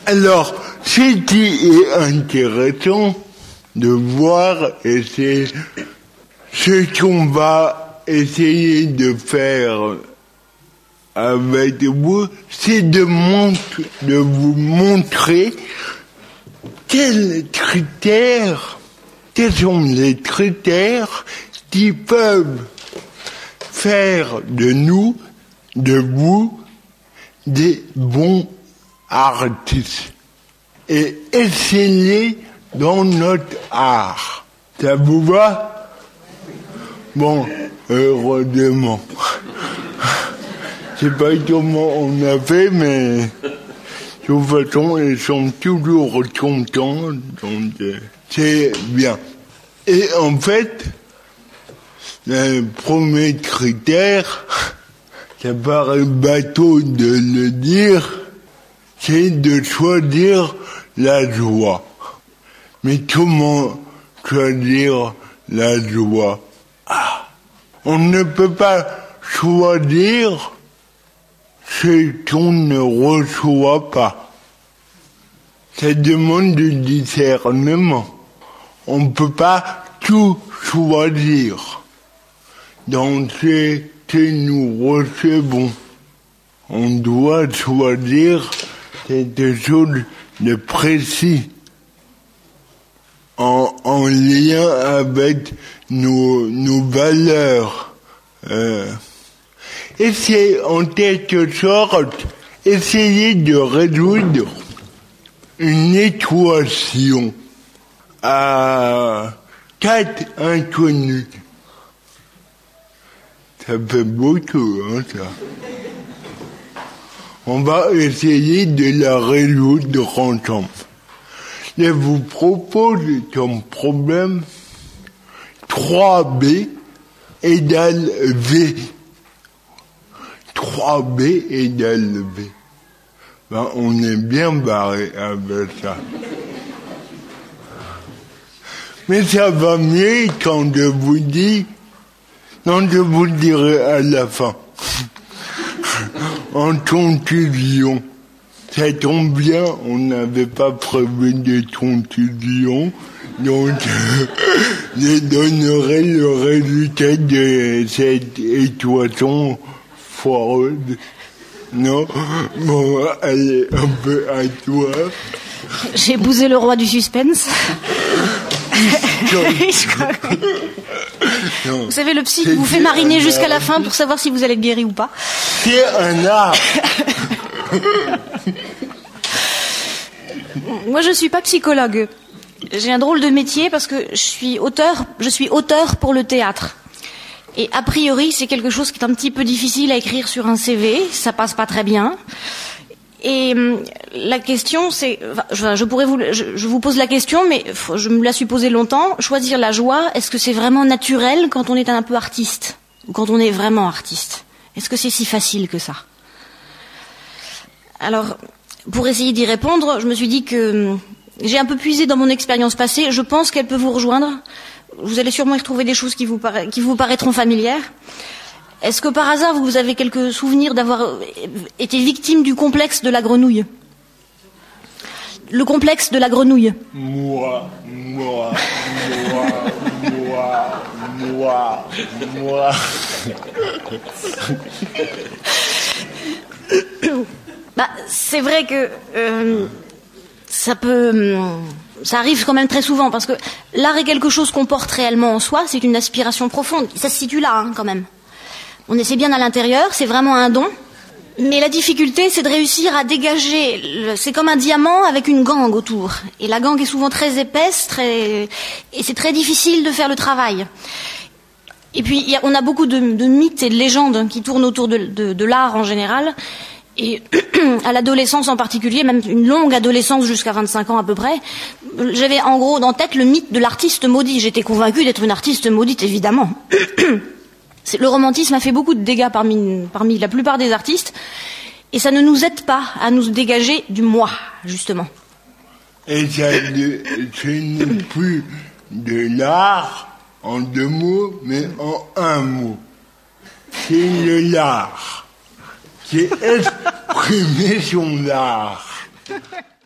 Alors, ce qui est intéressant de voir, et c'est ce qu'on va essayer de faire avec vous, c'est de vous montrer quels sont les critères qui peuvent faire de nous, de vous, des bons artistes et essayer dans notre art. Ça vous va? Bon, heureusement. Je sais pas comment on a fait, mais de toute façon, ils sont toujours contents, donc c'est bien. Et en fait, le premier critère, ça paraît bateau de le dire, c'est de choisir la joie. Mais comment choisir la joie? On ne peut pas choisir ce qu'on ne reçoit pas. Ça demande du discernement. On ne peut pas tout choisir dans ce que nous recevons. On doit choisir quelque chose de précis en lien avec nos valeurs. Et c'est en quelque sorte essayer de résoudre une équation à 4 inconnus. Ça fait beaucoup, hein, ça. On va essayer de la résoudre ensemble. Je vous propose comme problème 3B égale V. 3B égale V. Ben, on est bien barré avec ça. Mais ça va mieux quand je vous dis, non, je vous le dirai à la fin. En conclusion, ça tombe bien, on n'avait pas prévu de conclusion, donc je donnerai le résultat de cette équation foireuse. Non, bon, allez, un peu à toi. J'ai épousé le roi du suspense. Vous savez, le psy vous fait mariner jusqu'à la fin pour savoir si vous allez être guéri ou pas. C'est un art. Moi, je suis pas psychologue. J'ai un drôle de métier parce que je suis auteur pour le théâtre. Et a priori, c'est quelque chose qui est un petit peu difficile à écrire sur un CV. Ça passe pas très bien. Et la question, c'est, je vous pose la question, mais je me la suis posée longtemps. Choisir la joie, est-ce que c'est vraiment naturel quand on est un peu artiste, ou quand on est vraiment artiste? Est-ce que c'est si facile que ça? Alors, pour essayer d'y répondre, je me suis dit que j'ai un peu puisé dans mon expérience passée. Je pense qu'elle peut vous rejoindre. Vous allez sûrement y retrouver des choses qui vous paraîtront familières. Est-ce que par hasard vous avez quelques souvenirs d'avoir été victime du complexe de la grenouille? Le complexe de la grenouille. Moi. Bah, c'est vrai que ça arrive quand même très souvent, parce que l'art est quelque chose qu'on porte réellement en soi, c'est une aspiration profonde. Ça se situe là, hein, quand même. On essaie bien à l'intérieur, c'est vraiment un don. Mais la difficulté, c'est de réussir à dégager. C'est comme un diamant avec une gangue autour. Et la gangue est souvent très épaisse, et c'est très difficile de faire le travail. Et puis, on a beaucoup de mythes et de légendes qui tournent autour de l'art en général. Et à l'adolescence en particulier, même une longue adolescence jusqu'à 25 ans à peu près, j'avais en gros en tête le mythe de l'artiste maudit. J'étais convaincue d'être une artiste maudite, évidemment. Le romantisme a fait beaucoup de dégâts parmi la plupart des artistes, et ça ne nous aide pas à nous dégager du moi, justement. Et ce n'est plus de l'art en 2 mots, mais en 1 mot. C'est le l'art. C'est exprimer son art.